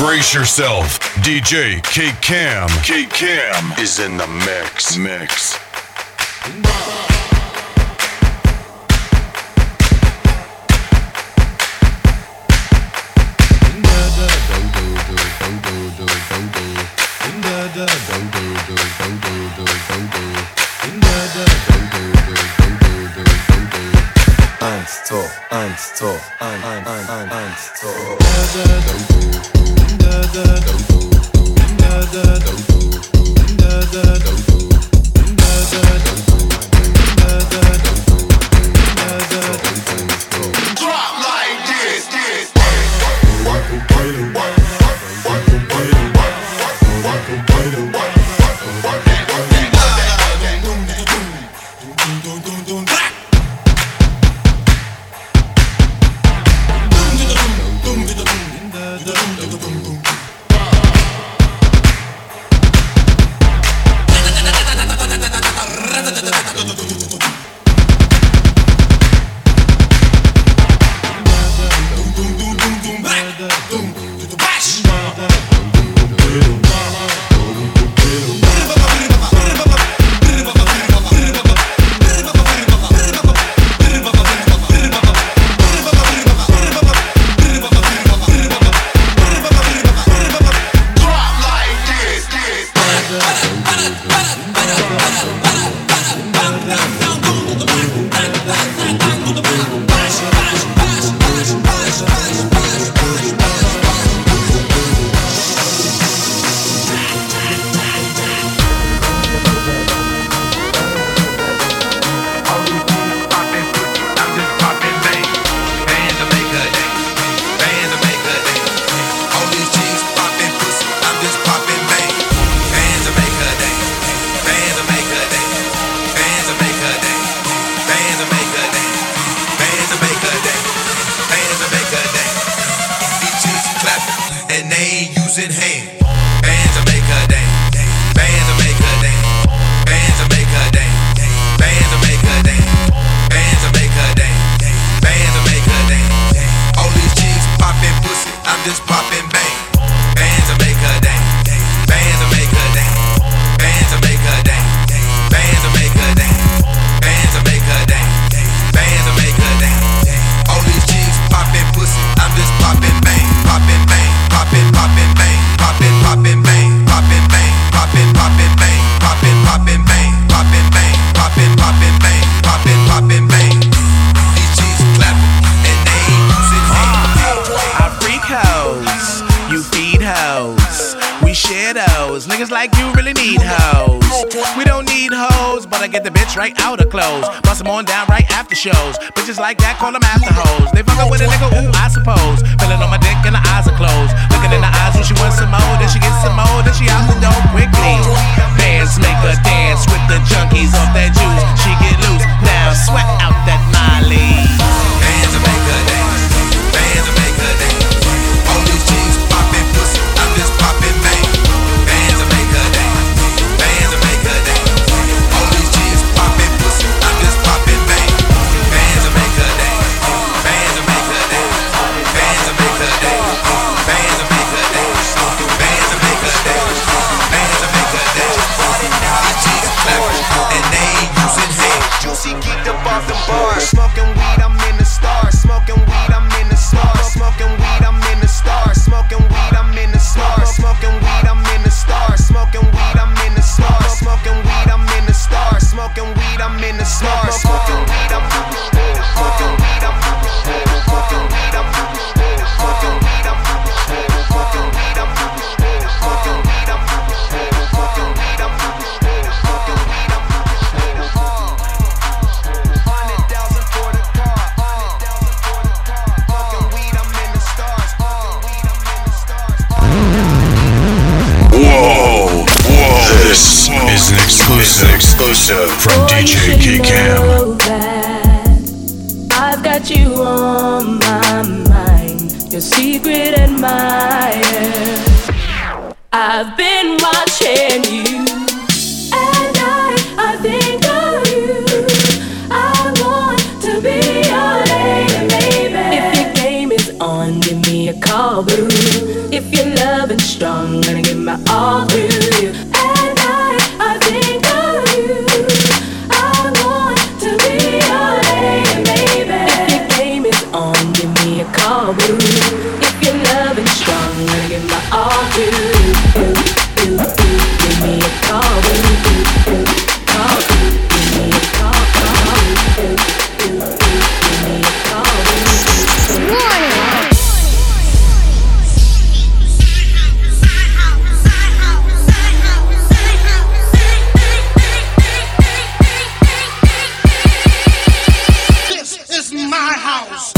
Brace yourself. DJ K Cam. K Cam is in the mix. Right out of clothes, bust them on down right after shows. Bitches like that, call them after hoes. They fuckin' with a nigga, ooh, I suppose. Feelin' on my dick and the eyes are closed. Looking in the eyes when she wants some more, then she gets some more, then she out the door quickly. Bands make her dance with the junkies off that juice. She get loose, now sweat out that Molly. Bands will make her dance, bands will make her dance. All these chicks poppin' pussy, I'm just poppin' bang. Bands will make her dance, bands will make her dance. All these chicks poppin' pussy, I'm just poppin' bang. Bands will make her dance, bands will make her dance. Bands will make her dance, bands will make her dance. Bands will make her dance, bands will make her dance. These chicks clappin' and they ain't using hands. Juicy geeked up off the bar, smoking weed, I'm in the stars. Smoking weed, I'm in the stars. Smoking weed, I'm in the stars. Smoking weed, I'm in the stars. Smoking weed, I'm in the stars. Smoking weed, I'm in the stars. Smoking weed, I'm in the stars. Smoking weed, I'm in the stars. Smoking weed, I'm smoking weed, I'm smoking weed, I'm smoking weed, I'm smoking weed, I'm smoking weed, I'm smoking weed, I'm 100,000 for the car, 100,000 for the car. Smoking weed, I'm in the stars. Smoking weed, I'm in the stars. Whoa, this is an exclusive from DJ K Cam. I've got you on my mind, your secret admirer. I've been watching you, and I think of you. I want to be your lady, baby. If your game is on, give me a call, boo. If you love my all to you. At night I think of you. I want to be your lady, baby. If your game is on, give me a call, boo. If your love is strong, I'll give my all to you. Give me a call, boo. Call, give me a call, give me a call, boo. My house.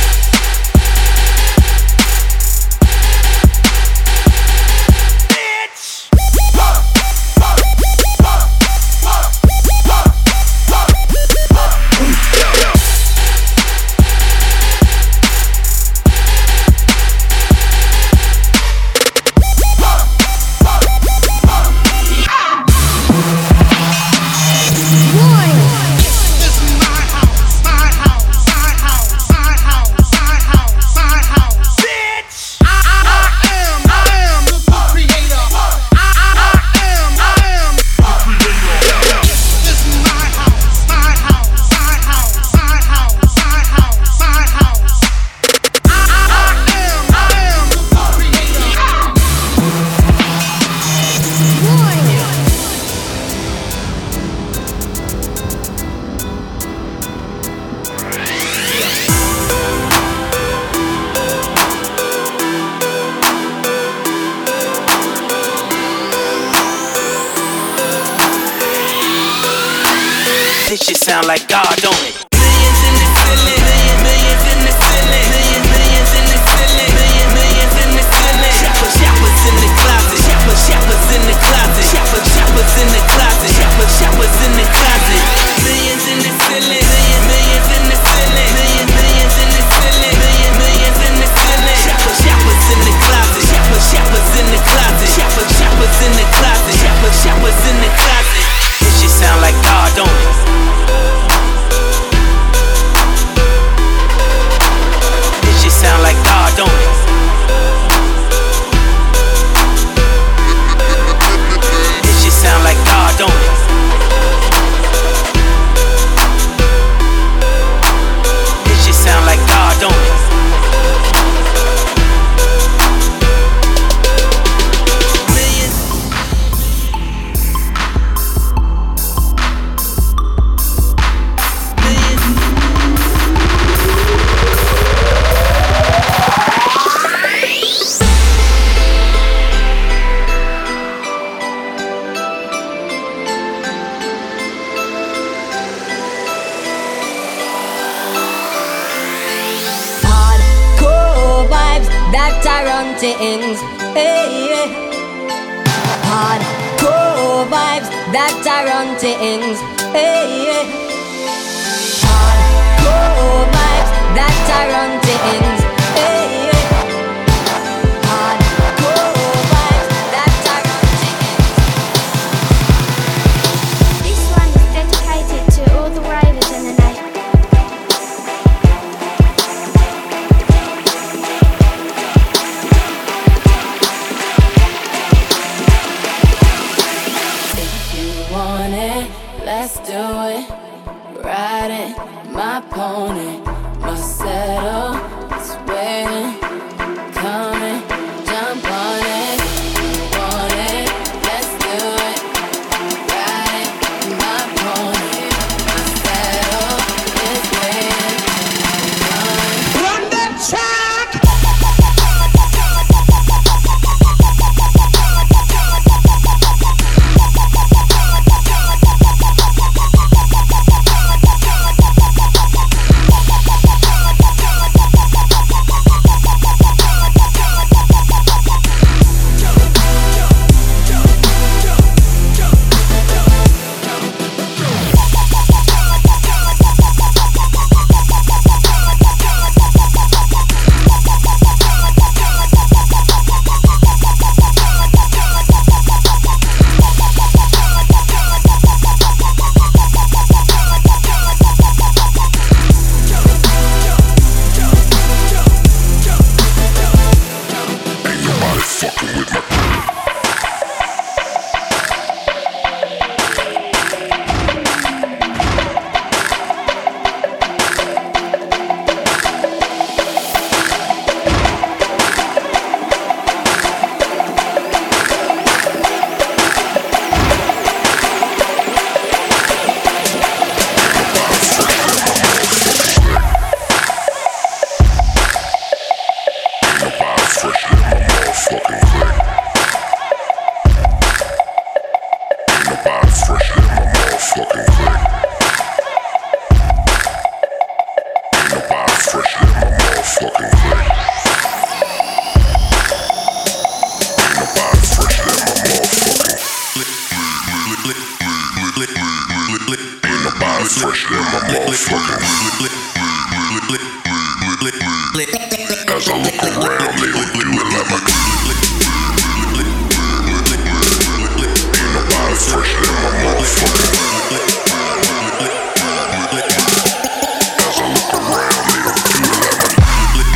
This shit sound like God, don't it? Millions in the ceiling, millions in the ceiling, millions in the ceiling, millions in the ceiling. Shoppers in the closet, shoppers in the closet, shoppers in the closet, shoppers in the closet. Millions in the ceiling, millions in the ceiling, millions in the ceiling, millions in the ceiling. Shoppers in the closet, shoppers in the closet, shoppers in the closet, shoppers in the closet. This shit sound like God, don't it? This shit sound like God, don't it? This shit sound like God, don't it? This shit sound like God, don't it? That I run things, hey, yeah. Hardcore vibes, that I run things, hey, yeah. Hardcore vibes, that I run things, hey, yeah. Hardcore vibes, that I run things. This one is dedicated to all the ravers in the night. Let's do it, riding my pony, my saddle is waiting, coming, jump on it, want it, let's do it, riding my pony, my saddle is waiting, coming. Run that track! motherfucking click. Ain't nobody fresher than my motherfucking click. Ain't nobody fresher than my motherfucking click. Ain't nobody fresher than my motherfucking click. Ain't nobody fresher than my motherfucking click. As I look around, they don't do it like my click. Ain't nobody fresher than my motherfucking click. As I look around, they don't do it like my click.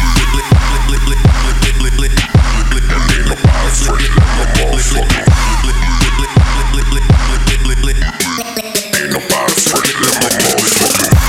And ain't nobody fresher than my motherfucking click. Ain't nobody fresher than my motherfucking click.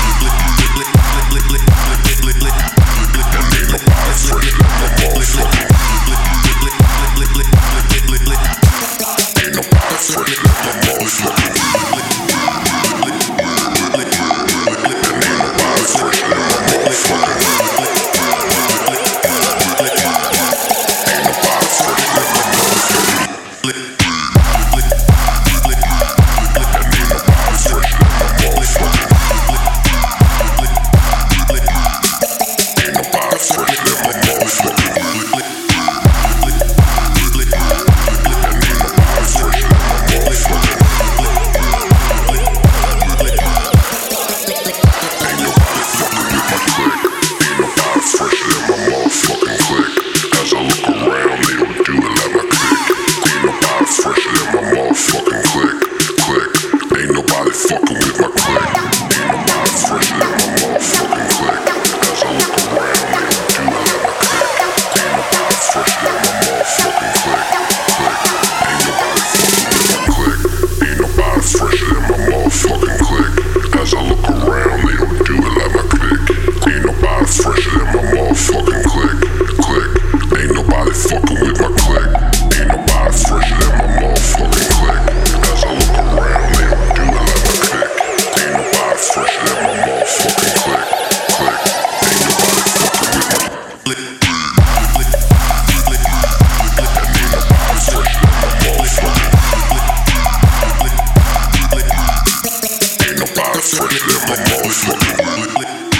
Fresh than my motherfucking click.